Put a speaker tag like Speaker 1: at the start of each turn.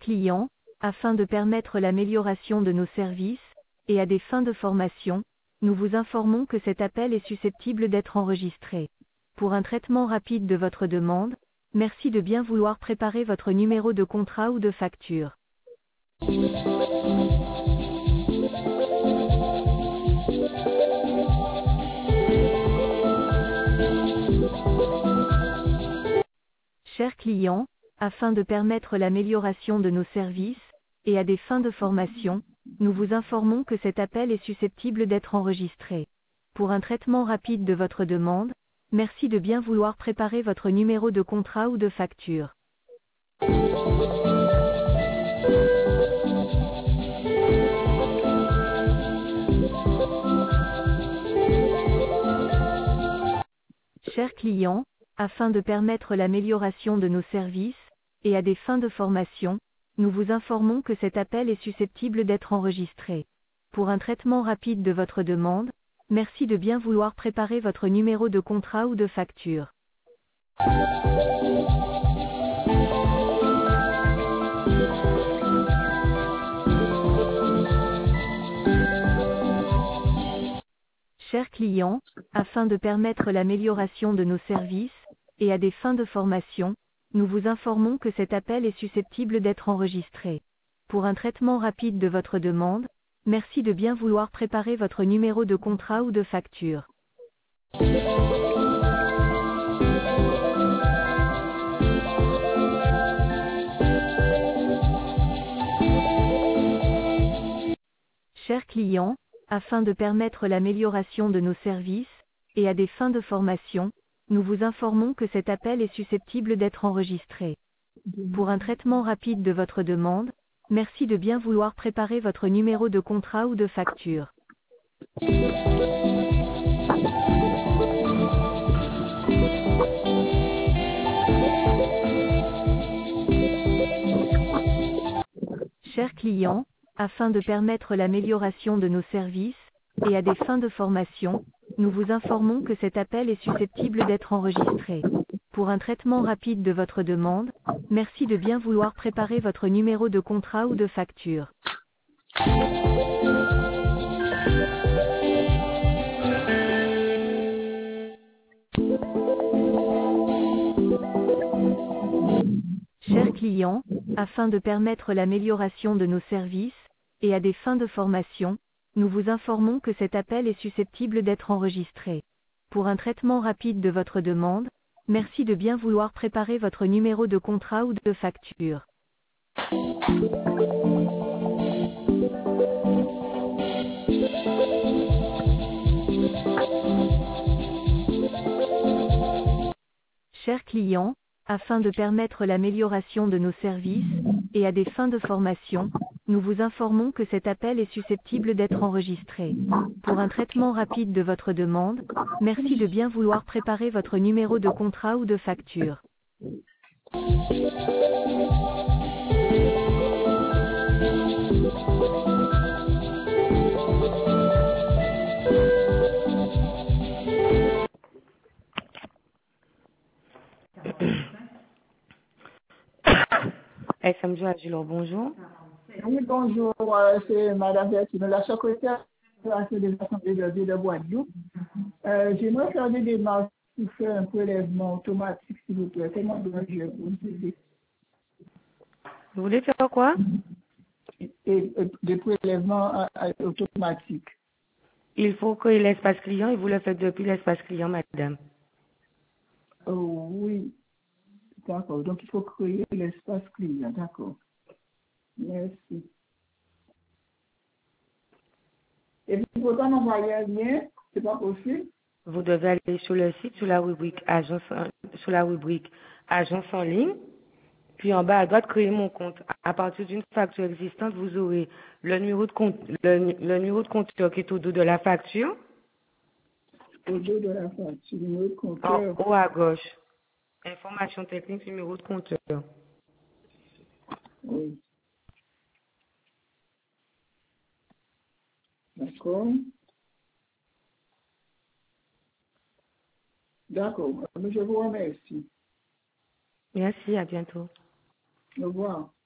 Speaker 1: client, afin de permettre l'amélioration de nos services, et à des fins de formation, nous vous informons que cet appel est susceptible d'être enregistré. Pour un traitement rapide de votre demande, merci de bien vouloir préparer votre numéro de contrat ou de facture. Chers clients, afin de permettre l'amélioration de nos services, et à des fins de formation, nous vous informons que cet appel est susceptible d'être enregistré. Pour un traitement rapide de votre demande, merci de bien vouloir préparer votre numéro de contrat ou de facture. Chers clients, afin de permettre l'amélioration de nos services, et à des fins de formation, nous vous informons que cet appel est susceptible d'être enregistré. Pour un traitement rapide de votre demande, merci de bien vouloir préparer votre numéro de contrat ou de facture. Chers clients, afin de permettre l'amélioration de nos services, et à des fins de formation, nous vous informons que cet appel est susceptible d'être enregistré. Pour un traitement rapide de votre demande, merci de bien vouloir préparer votre numéro de contrat ou de facture. Chers clients, afin de permettre l'amélioration de nos services, et à des fins de formation, nous vous informons que cet appel est susceptible d'être enregistré. Pour un traitement rapide de votre demande, merci de bien vouloir préparer votre numéro de contrat ou de facture. Chers clients, afin de permettre l'amélioration de nos services, et à des fins de formation, nous vous informons que cet appel est susceptible d'être enregistré. Pour un traitement rapide de votre demande, merci de bien vouloir préparer votre numéro de contrat ou de facture. Chers clients, afin de permettre l'amélioration de nos services, et à des fins de formation, nous vous informons que cet appel est susceptible d'être enregistré. Pour un traitement rapide de votre demande, merci de bien vouloir préparer votre numéro de contrat ou de facture. Chers clients, afin de permettre l'amélioration de nos services, et à des fins de formation, nous vous informons que cet appel est susceptible d'être enregistré. Pour un traitement rapide de votre demande, merci de bien vouloir préparer votre numéro de contrat ou de facture.
Speaker 2: SMJ Agilor, bonjour.
Speaker 3: Oui, bonjour, c'est Madame Bertino, la secrétaire de l'Assemblée de Ville de Guadeloupe. J'aimerais faire des démarches pour faire un prélèvement automatique, s'il vous plaît. Comment dois-je procéder?
Speaker 2: Vous voulez faire quoi?
Speaker 3: Des prélèvements automatiques.
Speaker 2: Il faut créer l'espace client et vous le faites depuis l'espace client, madame.
Speaker 3: Oh, oui, d'accord. Donc, il faut créer l'espace client, d'accord. Merci. Et puis, pourtant, envoyer un lien, c'est pas possible?
Speaker 2: Vous devez aller sur le site, sur la rubrique agence en ligne. Puis en bas à droite, créer mon compte. À partir d'une facture existante, vous aurez le numéro de compte, le numéro de compteur qui est au dos de la facture.
Speaker 3: Au dos de la facture, numéro de
Speaker 2: En
Speaker 3: compteur.
Speaker 2: haut à gauche. Information technique, numéro de compteur.
Speaker 3: Oui. D'accord. D'accord. Je vous remercie.
Speaker 2: Merci, à bientôt.
Speaker 3: Au revoir.